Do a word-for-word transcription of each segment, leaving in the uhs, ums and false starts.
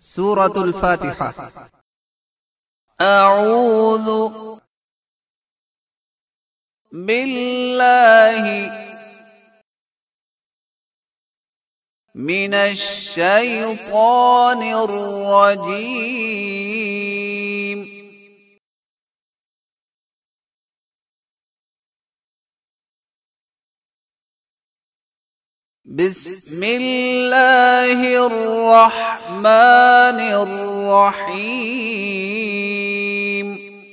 سورة الفاتحة. أعوذ بالله من الشيطان الرجيم. بسم الله الرحمن الرحيم.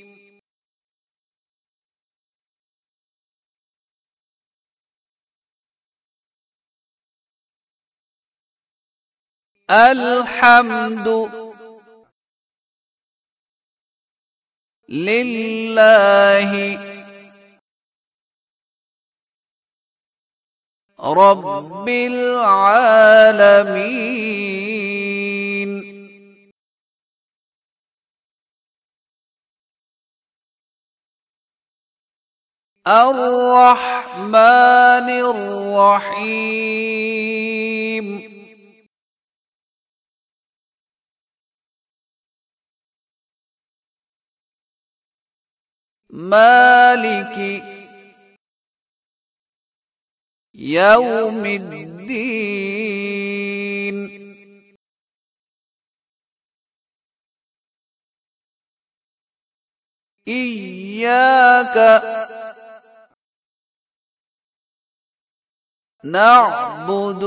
الحمد لله رب العالمين. الرحمن الرحيم. مالك يوم الدين. إياك نعبد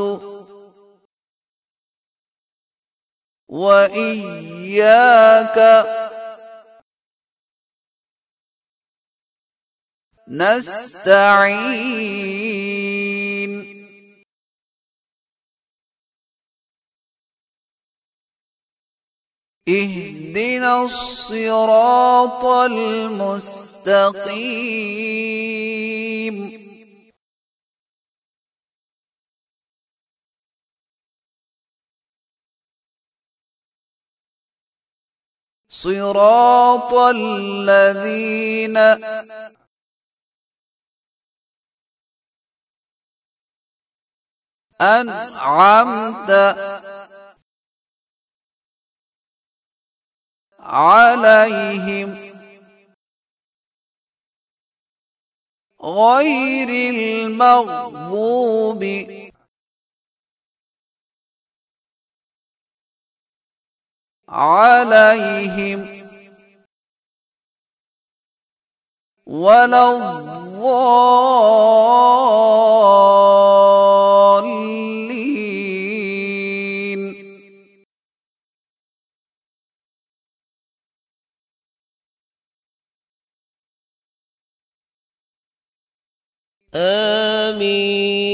وإياك نستعين. اهدنا الصراط المستقيم. صراط الذين أنعمت عليهم غير المغضوب عليهم ولا الضالين. آمين.